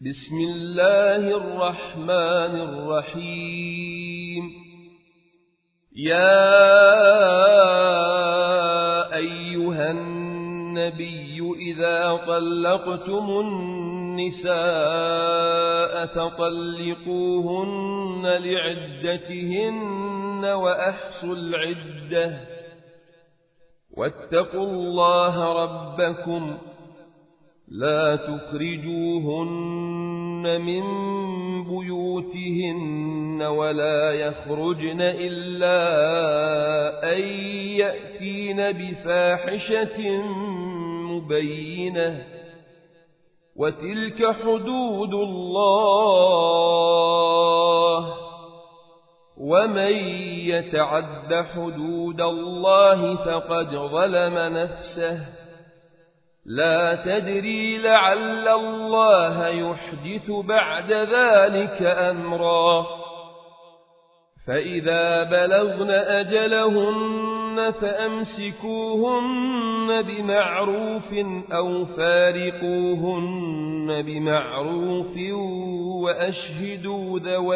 بسم الله الرحمن الرحيم. يا أيها النبي إذا طلقتم النساء فطلقوهن لعدتهن وأحصوا العدة واتقوا الله ربكم لا تخرجوهن من بيوتهن ولا يخرجن إلا أن يأتين بفاحشة مبينة وتلك حدود الله ومن يتعد حدود الله فقد ظلم نفسه لا تدري لعل الله يحدث بعد ذلك أمرا. فإذا بلغن أجلهن فأمسكوهن بمعروف أو فارقوهن بمعروف وأشهدوا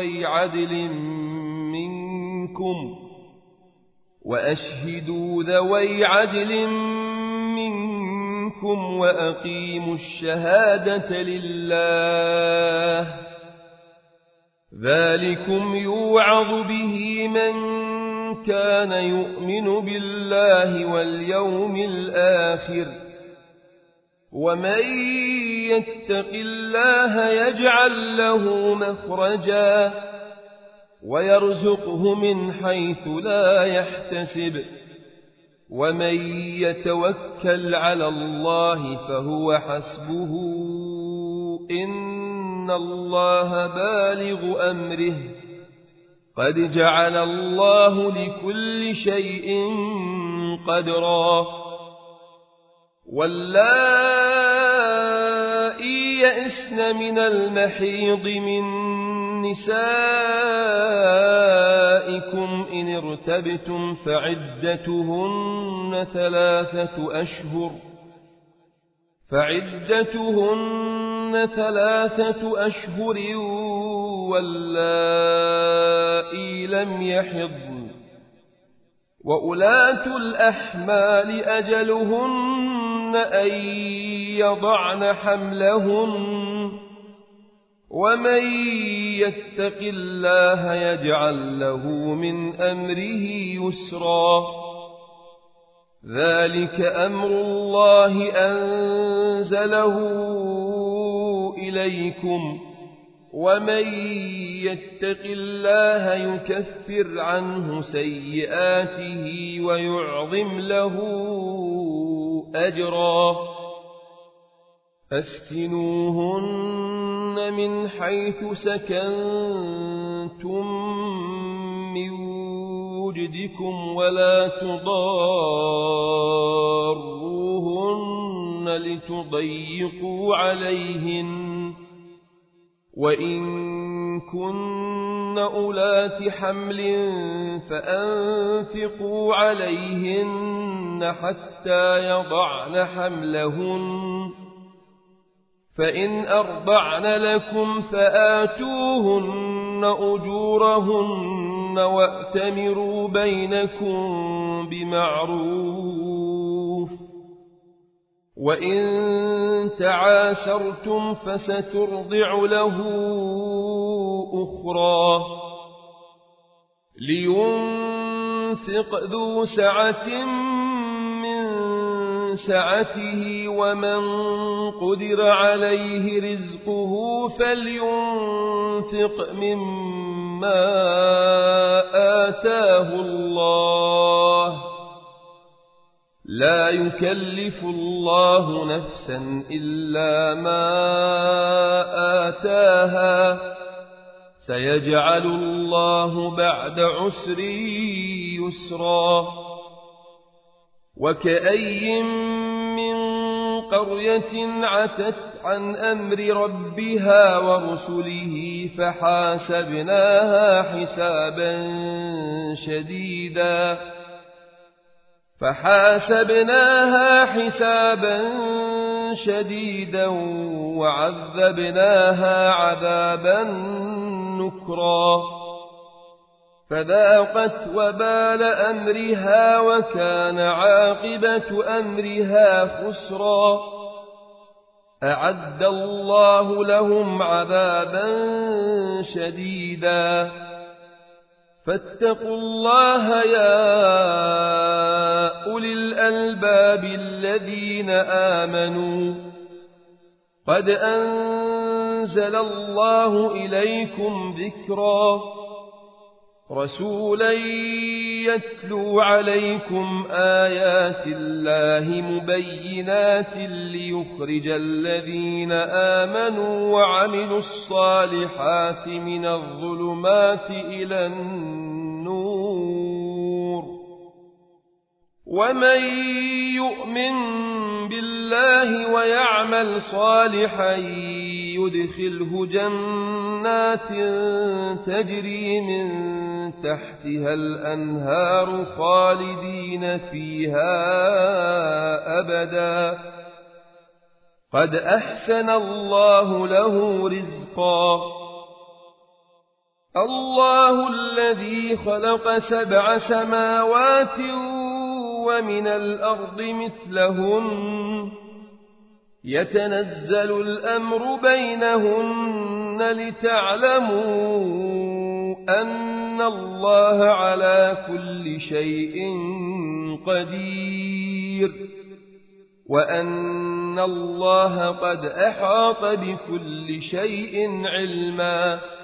ذوي عدل منكم وأقيموا الشهادة لله ذلكم يوعظ به من كان يؤمن بالله واليوم الآخر ومن يتق الله يجعل له مخرجا ويرزقه من حيث لا يحتسب ومن يتوكل على الله فهو حسبه إن الله بالغ أمره قد جعل الله لكل شيء قدرا. واللائي يئسن من المحيض من نسائكم إن ارتبتم فعدتهن ثلاثة أشهر واللائي لم يحضن وأولاة الأحمال أجلهن أن يضعن حملهن ومن يتق الله يجعل له من أمره يسرا. ذلك أمر الله أنزله إليكم ومن يتق الله يكفر عنه سيئاته ويعظم له أجرا. أسكنوهن من حيث سكنتم من وجدكم ولا تضاروهن لتضيقوا عليهن وإن كن أولات حمل فأنفقوا عليهن حتى يضعن حملهن فإن أرضعن لكم فآتوهن أجورهن وأتمروا بينكم بمعروف وإن تعاسرتم فسترضع له أخرى. لينفق ذو سعة من سعته ومن قدر عليه رزقه فلينفق مما آتاه الله لا يكلف الله نفسا إلا ما آتاها سيجعل الله بعد عسر يسرا. وكأي من قرية عتت عن أمر ربها ورسله فحاسبناها حسابا شديدا وعذبناها عذابا نكرا فذاقت وبال أمرها وكان عاقبة أمرها خسرا أعد الله لهم عذابا شديدا فاتقوا الله يا أولي الألباب الذين آمنوا قد أنزل الله إليكم ذكرا رسولا يتلو عليكم آيات الله مبينات ليخرج الذين آمنوا وعملوا الصالحات من الظلمات إلى النور ومن يؤمن بالله ويعمل صالحا يدخله جنات تجري من تحتها الأنهار خالدين فيها أبدا قد أحسن الله له رزقا الله الذي خلق 7 سماوات ومن الأرض مثلهن يتنزل الأمر بينهن لتعلموا أن الله على كل شيء قدير وأن الله قد أحاط بكل شيء علما